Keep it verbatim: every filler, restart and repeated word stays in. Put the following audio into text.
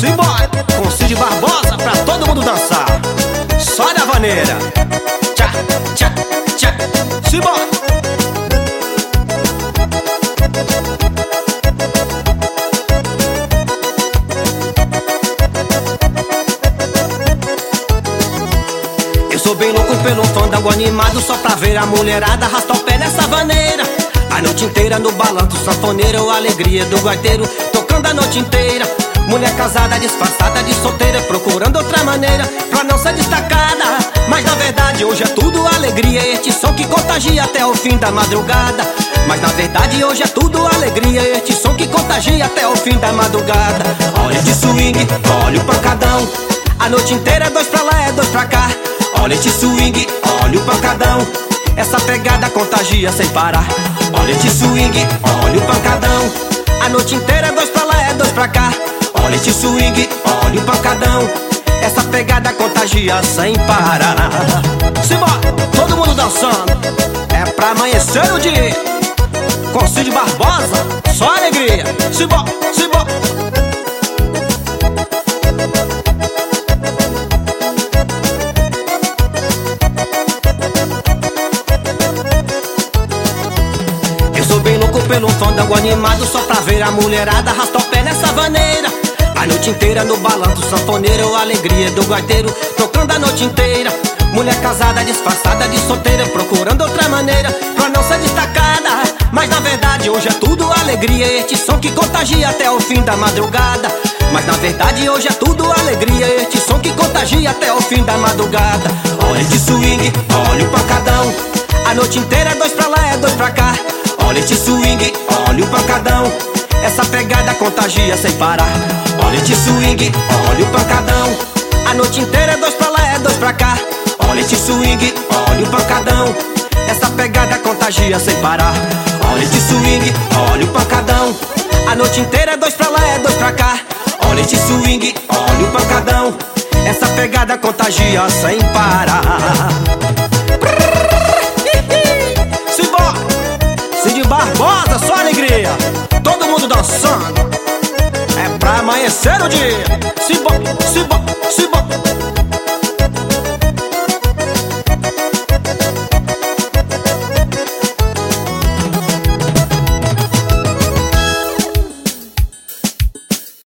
Simbora, com Cid Barbosa pra todo mundo dançar. Só na vaneira. Tchá, tchá, tchá. Simbora. Eu sou bem louco pelo fandango animado, só pra ver a mulherada arrastar o pé nessa vaneira. A noite inteira no balanço sanfoneiro, a alegria do gaiteiro tocando a noite inteira. Mulher casada, disfarçada de solteira, procurando outra maneira pra não ser destacada. Mas na verdade hoje é tudo alegria, este som que contagia até o fim da madrugada. Mas na verdade hoje é tudo alegria, este som que contagia até o fim da madrugada. Olha de swing, olha o pancadão, a noite inteira é dois pra lá, é dois pra cá. Olha de swing, olha o pancadão, essa pegada contagia sem parar. Olha de swing, olha o pancadão, a noite inteira é dois pra lá, é dois pra cá. Olha de swing, olha o pancadão, essa pegada contagia sem parar. Simbora, todo mundo dançando, é pra amanhecer o dia. Com Cid Barbosa, só alegria. Simbora, simbora. Eu sou bem louco pelo fandango animado, só pra ver a mulherada arrastar o pé nessa vaneira. A noite inteira no balanço sanfoneiro, a alegria do gaiteiro tocando a noite inteira. Mulher casada, disfarçada de solteira, procurando outra maneira pra não ser destacada. Mas na verdade hoje é tudo alegria, este som que contagia até o fim da madrugada. Mas na verdade hoje é tudo alegria, este som que contagia até o fim da madrugada. Olha de swing, olha o pancadão, a noite inteira é dois pra lá, é dois pra cá. Olha de swing, olha o pancadão, essa pegada contagia sem parar. Olha de swing, olha o pancadão, a noite inteira é dois pra lá, é dois pra cá. Olha de swing, olha o pancadão, essa pegada contagia sem parar. Olha de swing, olha o pancadão, a noite inteira é dois pra lá, é dois pra cá. Olha de swing, olha o pancadão, essa pegada contagia sem parar. Cid Barbosa, só alegria, todo mundo dançando, é pra amanhecer o dia.